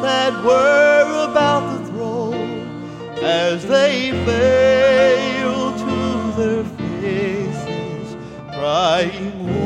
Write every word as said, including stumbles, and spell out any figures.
that were about the throne, as they fell to their faces, crying,